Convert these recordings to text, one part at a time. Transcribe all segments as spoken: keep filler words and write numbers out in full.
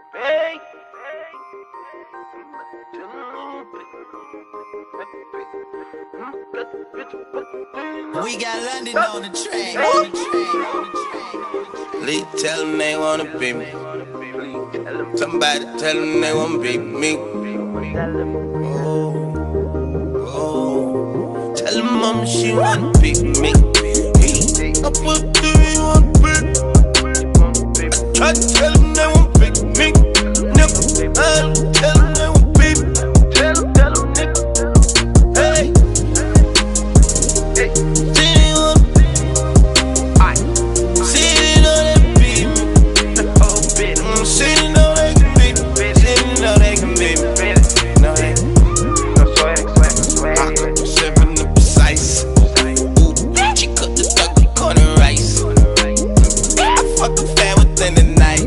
Hey. We got London on the track. On the track, on the track. Lee tell them they wanna be me. Somebody tell them they wanna be me. Oh, oh. Tell them mama she wanna be me. I put do you wanna be? I try to tell them they wanna be me. Nigga, I tell them they wanna be me. Tell them, tell them, nigga. Hey, Hey. see they wanna Aight. see they know they be me. Oh, bitch. Mm, see they know they can be me. See they know they can be me. Bitch. No, they No swag, swag, swag. I cook the seven to precise. Ooh, she cook the duck corn and rice. I fuck the fan within the night.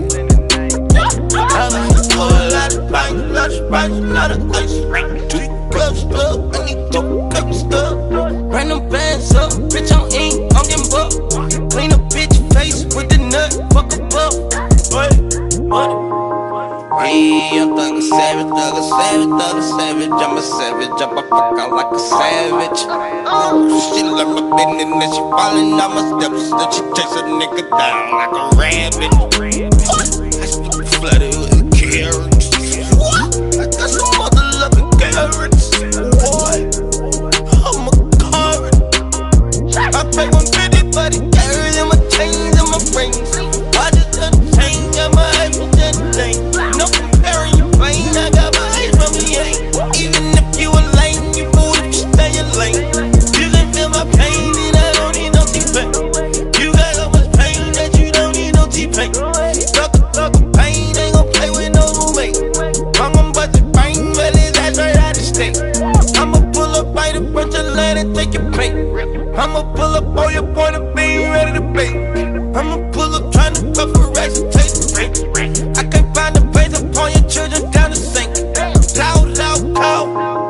I'm in the floor, a lot of bites, lot of bites, lot of ice. Two cups up, I need two cups up. Run them bands up, bitch, I'm in, I'm getting buck. Clean a bitch face with the nut, fuck a buck. What? What? Hey, I'm thug a savage, thug a savage, thug a savage. I'm a savage, I'm a fuck out like a savage. Ooh, she love my business and then she falling down my steps. Then she takes a nigga down like a rabbit. What? I speak flooded with carrots. What? I got some mother loving carrots. What? I'm a carrot. I pay one fifty for the carrots and my chains and my rings. I just done change, got my eyes from that thing. No comparing your pain, I got my eyes from the ain't. Even if you a lame, you fool if you stay in lane. You can feel my pain and I don't need no T-Pain. You got so much pain that you don't need no T-Pain. Talk a talk of pain, ain't gon' play with no roommate. I'm gon' bust your brain, but his ass right out of state. I'ma pull up, bite a bunch of land and take your pay. I'ma pull up all your point of being ready to pay. I'ma pull up trying to go for racks and take the break. I can't find the place upon your children down the sink. Loud, loud, loud.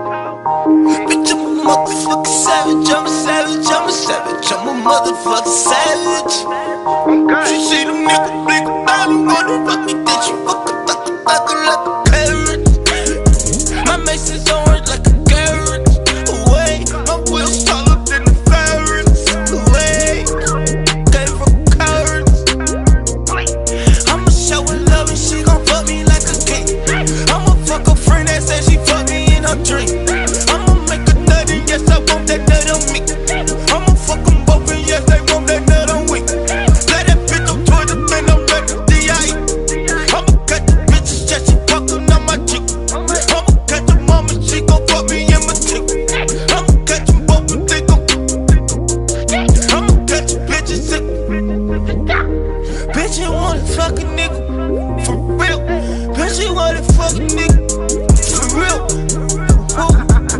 Bitch, I'm a motherfucking savage. I'm a savage, I'm a savage. I'm a motherfucking savage. She see the nigga blink out and wanna fuck me. Then she fuck a fuck a fuck a like a carrot. My mace is orange like a carrot. Away, my wheels taller than the ferrets. Away, came from carrots. I'ma show her love and she gon' fuck me like a king. I'ma fuck a friend that said she fuck me in her dream. I'ma make a nut and yes I want that nut on me. I'ma fuck them both and yes they want that nut on me. Let that bitch up towards the thing I'm ready to D I E. I'ma cut the bitches just she fucking on my cheek. I'ma catch her mama, she gon' fuck me in my cheek. I'ma catch them both and they gon' I'ma catch bitches sick. Bitch, you wanna fuck a nigga, for real. Bitch, you wanna fuck a nigga, for real. Ooh.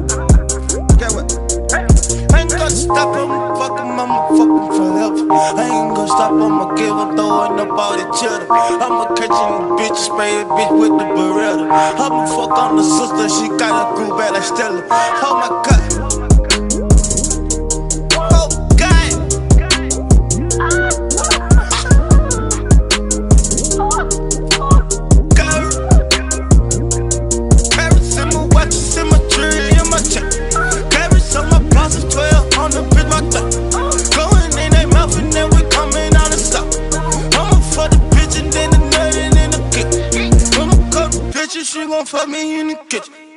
Get what? I ain't gonna stop, I'ma fuck him, I'ma fuck him forever. I ain't gonna stop, I'ma give him, throwing up all the cheddar. I'ma catch him, bitch, spray a bitch with the Beretta. I'ma fuck on the sister, she got a groove bad like Stella. Oh my god. Oh god. Carrot. Carrots in my watches, in my jewelry, in my check. Carrots on my bosses, twelve on the bitch, my thumb. Going in their mouth and then we coming out of stock. I'ma fuck the bitch and then the nut and then the kick. I'ma cut the bitch and she gon' fuck me in the kitchen.